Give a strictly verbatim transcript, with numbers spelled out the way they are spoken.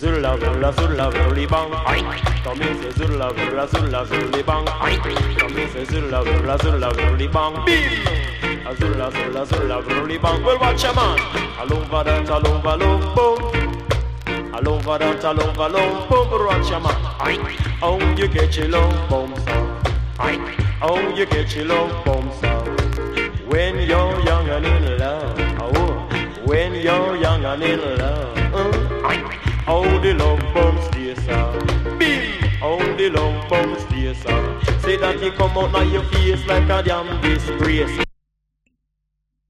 Zula, zula, zula, zula, bang. Come in, say zula, zula, zula, zula, bang. Come in, say zula, zula, zula, zula, bang. Beam. A zula, zula, zula, zula, bang. Well, watch ya, man. All over that, all over, love, boom. All over that, all over, love, boom. Watch ya, man. Oh, you get your love, boom, sir. Oh, you get your love, boom, sir. When you're young and in love. Oh, when you're young and in love. Oh, the love bomb stay, sir. Beam. Oh, the love bomb stay, sir. Say that you come out now your face like a damn disgrace.